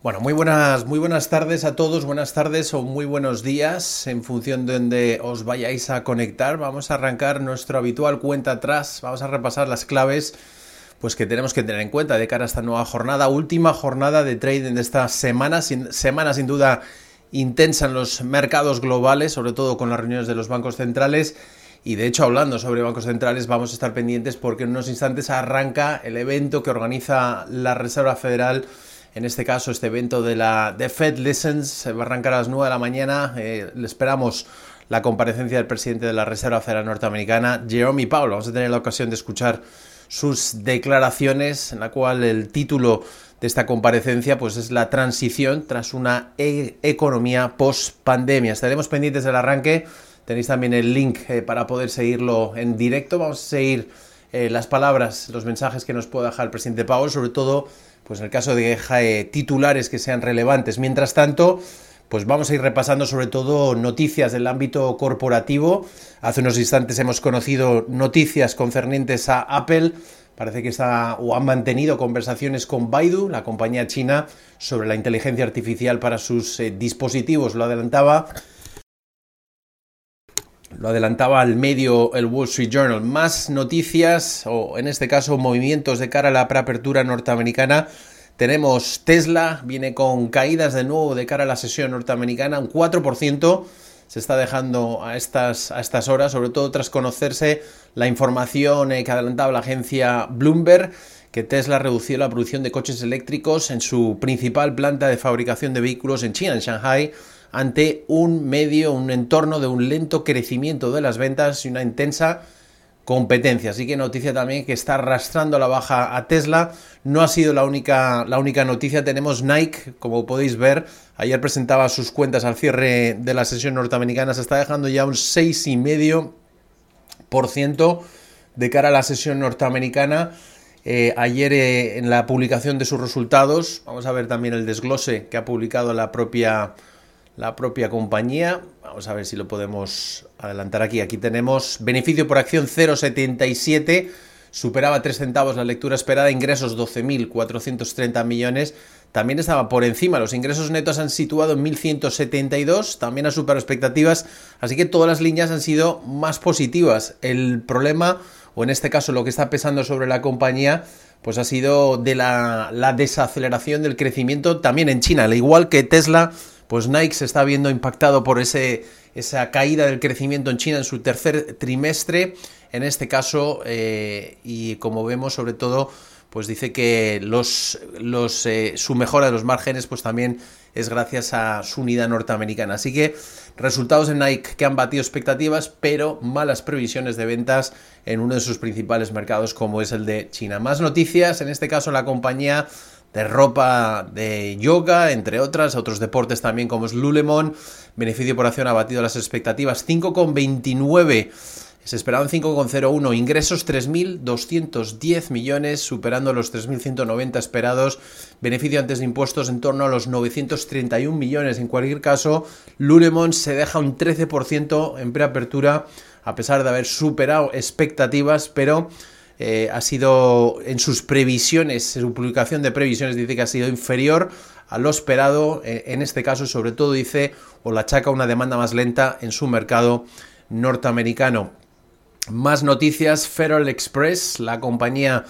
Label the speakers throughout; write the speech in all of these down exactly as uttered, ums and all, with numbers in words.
Speaker 1: Bueno, muy buenas, muy buenas tardes a todos, buenas tardes o muy buenos días en función de donde os vayáis a conectar. Vamos a arrancar nuestro habitual cuenta atrás, vamos a repasar las claves pues que tenemos que tener en cuenta de cara a esta nueva jornada, última jornada de trading de esta semana, sin, semana sin duda intensa en los mercados globales, sobre todo con las reuniones de los bancos centrales. Y de hecho, hablando sobre bancos centrales, vamos a estar pendientes porque en unos instantes arranca el evento que organiza la Reserva Federal. En este caso, este evento de la The Fed Listens se va a arrancar a las nueve de la mañana. Eh, le esperamos la comparecencia del presidente de la Reserva Federal norteamericana, Jerome Powell. Vamos a tener la ocasión de escuchar sus declaraciones, en la cual el título de esta comparecencia pues es la transición tras una e- economía post-pandemia. Estaremos pendientes del arranque. Tenéis también el link eh, para poder seguirlo en directo. Vamos a seguir eh, las palabras, los mensajes que nos puede dejar el presidente Powell, sobre todo pues en el caso de eh, titulares que sean relevantes. Mientras tanto, pues vamos a ir repasando sobre todo noticias del ámbito corporativo. Hace unos instantes hemos conocido noticias concernientes a Apple. Parece que está o han mantenido conversaciones con Baidu, la compañía china, sobre la inteligencia artificial para sus eh, dispositivos. Lo adelantaba Lo adelantaba al medio el Wall Street Journal. Más noticias, o en este caso movimientos de cara a la preapertura norteamericana. Tenemos Tesla, viene con caídas de nuevo de cara a la sesión norteamericana, un cuatro por ciento se está dejando a estas, a estas horas, sobre todo tras conocerse la información eh, que adelantaba la agencia Bloomberg, que Tesla redució la producción de coches eléctricos en su principal planta de fabricación de vehículos en China, en Shanghai, ante un medio, un entorno de un lento crecimiento de las ventas y una intensa competencia. Así que noticia también que está arrastrando a la baja a Tesla. No ha sido la única, la única noticia. Tenemos Nike, como podéis ver, ayer presentaba sus cuentas al cierre de la sesión norteamericana, se está dejando ya un seis coma cinco por ciento de cara a la sesión norteamericana. Eh, ayer eh, en la publicación de sus resultados, vamos a ver también el desglose que ha publicado la propia la propia compañía. Vamos a ver si lo podemos adelantar aquí. Aquí tenemos beneficio por acción cero coma setenta y siete, superaba tres centavos la lectura esperada, ingresos doce mil cuatrocientos treinta millones, también estaba por encima, los ingresos netos han situado en mil ciento setenta y dos, también ha superado expectativas, así que todas las líneas han sido más positivas. El problema, o en este caso lo que está pesando sobre la compañía, pues ha sido de la, la desaceleración del crecimiento también en China, al igual que Tesla. Pues Nike se está viendo impactado por ese, esa caída del crecimiento en China en su tercer trimestre, en este caso, eh, y como vemos sobre todo, pues dice que los, los, eh, su mejora de los márgenes pues también es gracias a su unidad norteamericana. Así que resultados en Nike que han batido expectativas, pero malas previsiones de ventas en uno de sus principales mercados como es el de China. Más noticias, en este caso la compañía de ropa de yoga, entre otras, otros deportes también como es Lululemon, beneficio por acción ha batido las expectativas, cinco coma veintinueve, se esperaban cinco coma cero uno, ingresos tres mil doscientos diez millones, superando los tres mil ciento noventa esperados, beneficio antes de impuestos en torno a los novecientos treinta y un millones. En cualquier caso, Lululemon se deja un trece por ciento en preapertura, a pesar de haber superado expectativas, pero Eh, ha sido en sus previsiones, en su publicación de previsiones dice que ha sido inferior a lo esperado, eh, en este caso sobre todo dice o la achaca una demanda más lenta en su mercado norteamericano. Más noticias, Federal Express, la compañía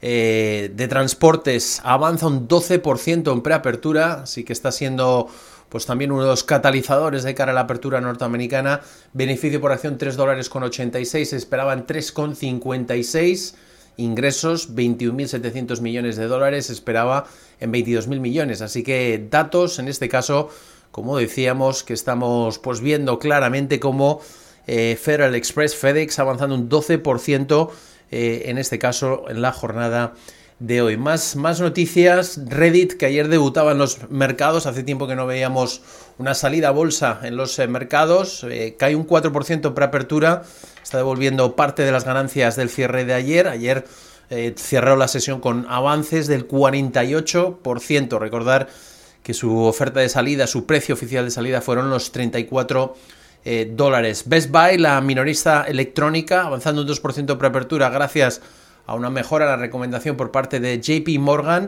Speaker 1: eh, de transportes avanza un doce por ciento en preapertura, así que está siendo pues también uno de los catalizadores de cara a la apertura norteamericana. Beneficio por acción tres dólares con ochenta y seis, se esperaban tres con cincuenta y seis, ingresos veintiún mil setecientos millones de dólares, se esperaba en veintidós mil millones, así que datos en este caso, como decíamos, que estamos pues viendo claramente como eh, Federal Express, FedEx avanzando un doce por ciento eh, en este caso en la jornada de hoy. Más, más noticias, Reddit, que ayer debutaba en los mercados, hace tiempo que no veíamos una salida a bolsa en los eh, mercados, eh, cae un cuatro por ciento preapertura, está devolviendo parte de las ganancias del cierre de ayer, ayer eh, cerró la sesión con avances del cuarenta y ocho por ciento, recordar que su oferta de salida, su precio oficial de salida fueron los treinta y cuatro eh, dólares. Best Buy, la minorista electrónica, avanzando un dos por ciento preapertura gracias a una mejora en la recomendación por parte de J P Morgan.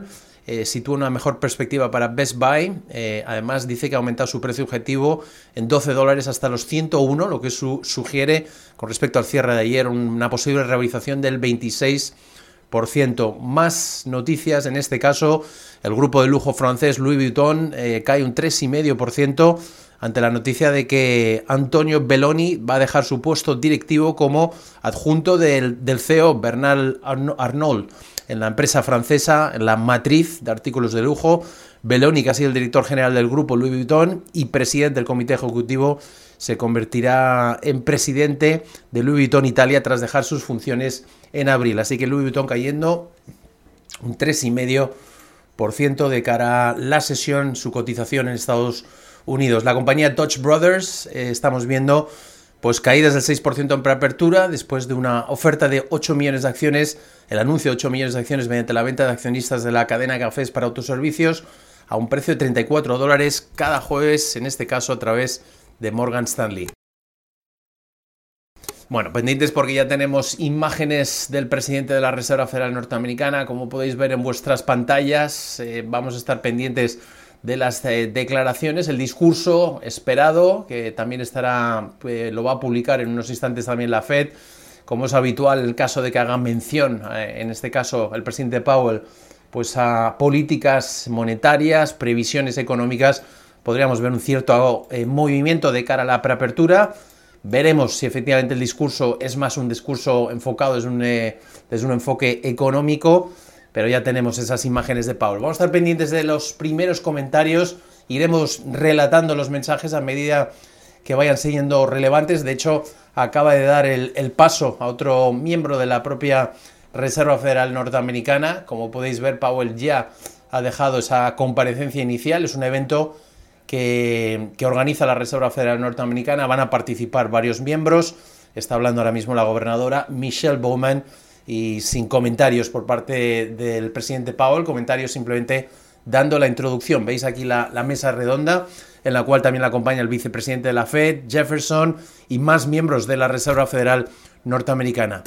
Speaker 1: eh, sitúa una mejor perspectiva para Best Buy. Eh, además dice que ha aumentado su precio objetivo en doce dólares hasta los ciento uno, lo que su, sugiere con respecto al cierre de ayer una posible revalorización del veintiséis por ciento. Más noticias, en este caso el grupo de lujo francés Louis Vuitton eh, cae un tres coma cinco por ciento ante la noticia de que Antonio Belloni va a dejar su puesto directivo como adjunto del, del C E O Bernard Arnault en la empresa francesa, en la matriz de artículos de lujo. Belloni, que ha sido el director general del grupo Louis Vuitton y presidente del comité ejecutivo, se convertirá en presidente de Louis Vuitton Italia tras dejar sus funciones en abril. Así que Louis Vuitton cayendo un tres coma cinco por ciento de cara a la sesión, su cotización en Estados Unidos. La compañía Touch Brothers, eh, estamos viendo pues caídas del seis por ciento en preapertura después de una oferta de ocho millones de acciones, el anuncio de ocho millones de acciones mediante la venta de accionistas de la cadena de cafés para autoservicios a un precio de treinta y cuatro dólares cada jueves, en este caso a través de Morgan Stanley. Bueno, pendientes porque ya tenemos imágenes del presidente de la Reserva Federal Norteamericana, como podéis ver en vuestras pantallas. Eh, vamos a estar pendientes de las eh, declaraciones, el discurso esperado, que también estará, eh, lo va a publicar en unos instantes también la Fed, como es habitual en el caso de que hagan mención, eh, en este caso el presidente Powell, pues a políticas monetarias, previsiones económicas. Podríamos ver un cierto eh, movimiento de cara a la preapertura. Veremos si efectivamente el discurso es más un discurso enfocado desde un, eh, desde un enfoque económico, pero ya tenemos esas imágenes de Powell. Vamos a estar pendientes de los primeros comentarios, iremos relatando los mensajes a medida que vayan siendo relevantes. De hecho, acaba de dar el, el paso a otro miembro de la propia Reserva Federal Norteamericana. Como podéis ver, Powell ya ha dejado esa comparecencia inicial. Es un evento que, que organiza la Reserva Federal Norteamericana. Van a participar varios miembros. Está hablando ahora mismo la gobernadora Michelle Bowman, y sin comentarios por parte del presidente Powell, comentarios simplemente dando la introducción. Veis aquí la, la mesa redonda, en la cual también la acompaña el vicepresidente de la Fed, Jefferson, y más miembros de la Reserva Federal Norteamericana.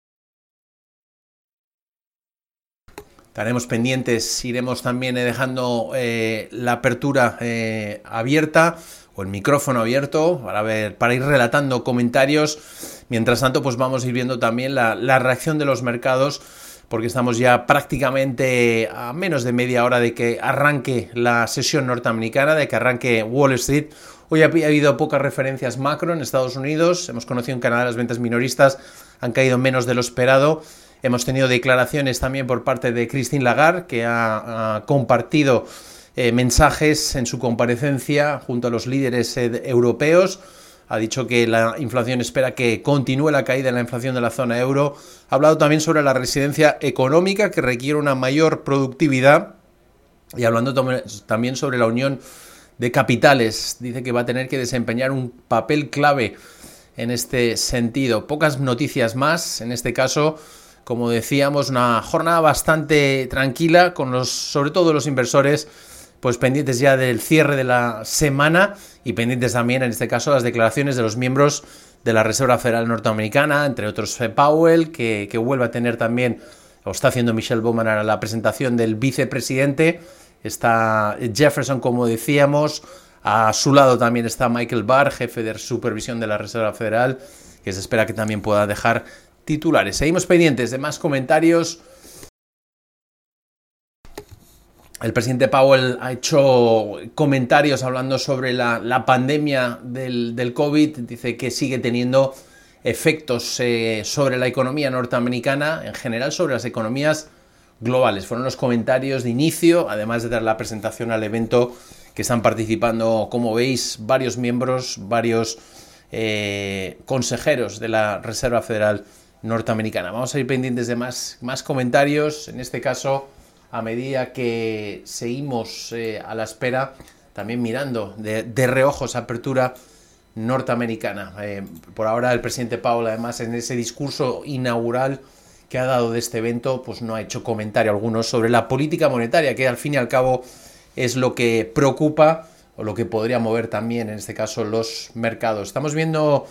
Speaker 1: Estaremos pendientes, iremos también dejando eh, la apertura eh, abierta, o el micrófono abierto, para ver, para ir relatando comentarios. Mientras tanto, pues vamos a ir viendo también la, la reacción de los mercados, porque estamos ya prácticamente a menos de media hora de que arranque la sesión norteamericana, de que arranque Wall Street. Hoy ha habido pocas referencias macro en Estados Unidos. Hemos conocido en Canadá las ventas minoristas han caído menos de lo esperado. Hemos tenido declaraciones también por parte de Christine Lagarde, que ha, ha compartido eh, mensajes en su comparecencia junto a los líderes eh, europeos. Ha dicho que la inflación espera que continúe la caída en la inflación de la zona euro. Ha hablado también sobre la resistencia económica, que requiere una mayor productividad. Y hablando también sobre la unión de capitales. Dice que va a tener que desempeñar un papel clave en este sentido. Pocas noticias más, en este caso, como decíamos, una jornada bastante tranquila, con los, sobre todo los inversores, pues pendientes ya del cierre de la semana y pendientes también, en este caso, las declaraciones de los miembros de la Reserva Federal Norteamericana, entre otros Powell, que, que vuelve a tener también, o está haciendo Michelle Bowman a la presentación del vicepresidente. Está Jefferson, como decíamos, a su lado también está Michael Barr, jefe de supervisión de la Reserva Federal, que se espera que también pueda dejar titulares. Seguimos pendientes de más comentarios. El presidente Powell ha hecho comentarios hablando sobre la, la pandemia del, del COVID. Dice que sigue teniendo efectos eh, sobre la economía norteamericana, en general sobre las economías globales. Fueron los comentarios de inicio, además de dar la presentación al evento, que están participando, como veis, varios miembros, varios eh, consejeros de la Reserva Federal Norteamericana. Vamos a ir pendientes de más, más comentarios, en este caso, a medida que seguimos eh, a la espera, también mirando de, de reojo esa apertura norteamericana. Eh, por ahora el presidente Powell, además, en ese discurso inaugural que ha dado de este evento, pues no ha hecho comentario alguno sobre la política monetaria, que al fin y al cabo es lo que preocupa o lo que podría mover también, en este caso, los mercados. Estamos viendo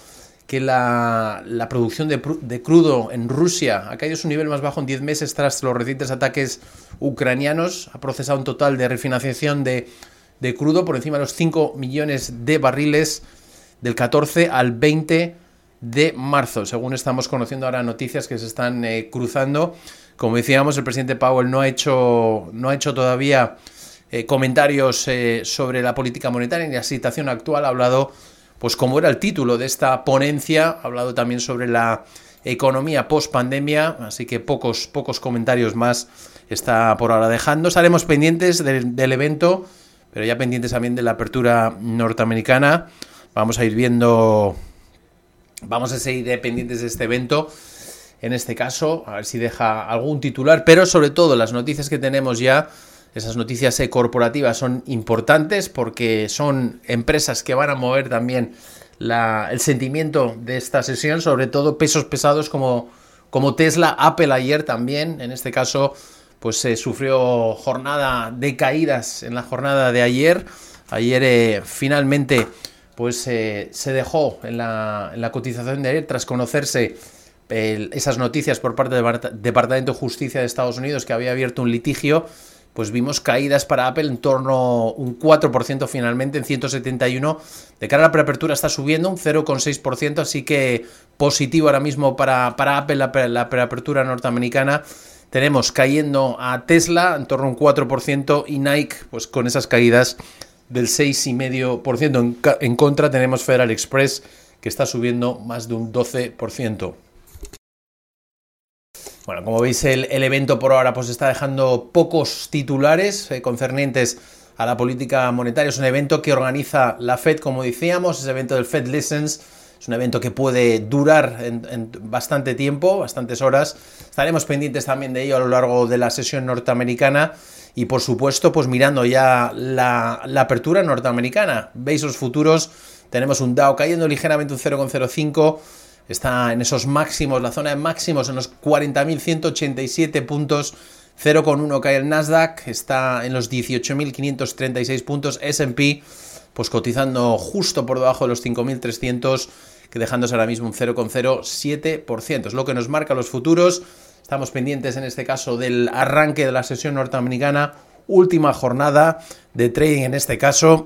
Speaker 1: que la, la producción de, de crudo en Rusia ha caído a su nivel más bajo en diez meses tras los recientes ataques ucranianos. Ha procesado un total de refinanciación de, de crudo por encima de los cinco millones de barriles del catorce al veinte de marzo, según estamos conociendo ahora noticias que se están eh, cruzando. Como decíamos, el presidente Powell no ha hecho, no ha hecho todavía eh, comentarios eh, sobre la política monetaria ni la situación actual. Ha hablado, pues como era el título de esta ponencia, ha hablado también sobre la economía post-pandemia, así que pocos, pocos comentarios más está por ahora dejando. Estaremos pendientes del, del evento, pero ya pendientes también de la apertura norteamericana. Vamos a ir viendo, vamos a seguir pendientes de este evento. En este caso, a ver si deja algún titular, pero sobre todo las noticias que tenemos ya, esas noticias eh, corporativas son importantes porque son empresas que van a mover también la, el sentimiento de esta sesión, sobre todo pesos pesados como, como Tesla, Apple ayer también, en este caso, pues se eh, sufrió jornada de caídas en la jornada de ayer. Ayer eh, finalmente pues eh, se dejó en la, en la cotización de ayer tras conocerse El, esas noticias por parte del Departamento de Justicia de Estados Unidos, que había abierto un litigio. Pues vimos caídas para Apple en torno a un cuatro por ciento finalmente en ciento setenta y uno. De cara a la preapertura está subiendo un cero coma seis por ciento, así que positivo ahora mismo para, para Apple la, la preapertura norteamericana. Tenemos cayendo a Tesla en torno a un cuatro por ciento y Nike pues con esas caídas del seis coma cinco por ciento. En, en contra tenemos Federal Express, que está subiendo más de un doce por ciento. Bueno, como veis, el, el evento por ahora pues está dejando pocos titulares eh, concernientes a la política monetaria. Es un evento que organiza la Fed, como decíamos, es el evento del Fed Listens. Es un evento que puede durar en, en bastante tiempo, bastantes horas. Estaremos pendientes también de ello a lo largo de la sesión norteamericana y, por supuesto, pues mirando ya la, la apertura norteamericana. Veis los futuros, tenemos un Dow cayendo ligeramente un cero coma cero cinco. Está en esos máximos, la zona de máximos en los cuarenta mil ciento ochenta y siete puntos, cero coma uno cae el Nasdaq, está en los dieciocho mil quinientos treinta y seis puntos, S and P pues cotizando justo por debajo de los cinco mil trescientos, que dejándose ahora mismo un cero coma cero siete por ciento, es lo que nos marca los futuros. Estamos pendientes en este caso del arranque de la sesión norteamericana, última jornada de trading en este caso.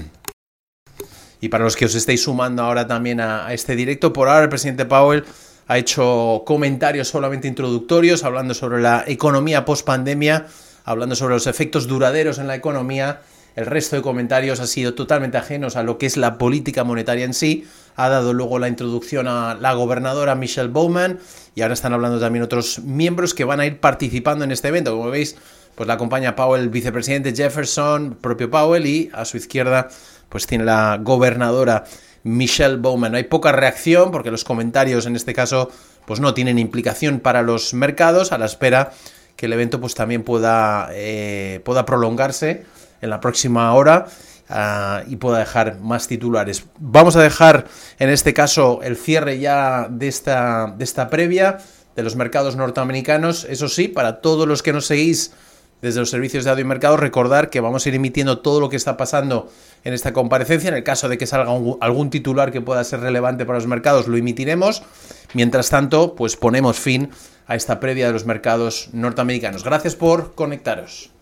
Speaker 1: Y para los que os estéis sumando ahora también a, a este directo, por ahora el presidente Powell ha hecho comentarios solamente introductorios, hablando sobre la economía post-pandemia, hablando sobre los efectos duraderos en la economía. El resto de comentarios ha sido totalmente ajenos a lo que es la política monetaria en sí. Ha dado luego la introducción a la gobernadora Michelle Bowman y ahora están hablando también otros miembros que van a ir participando en este evento. Como veis, pues la acompaña Powell, el vicepresidente Jefferson, propio Powell, y a su izquierda pues tiene la gobernadora Michelle Bowman. Hay poca reacción porque los comentarios en este caso pues no tienen implicación para los mercados, a la espera que el evento pues también pueda, eh, pueda prolongarse en la próxima hora uh, y pueda dejar más titulares. Vamos a dejar en este caso el cierre ya de esta, de esta previa de los mercados norteamericanos. Eso sí, para todos los que nos seguís desde los servicios de audio y mercado, recordar que vamos a ir emitiendo todo lo que está pasando en esta comparecencia. En el caso de que salga un, algún titular que pueda ser relevante para los mercados, lo emitiremos. Mientras tanto, pues ponemos fin a esta previa de los mercados norteamericanos. Gracias por conectaros.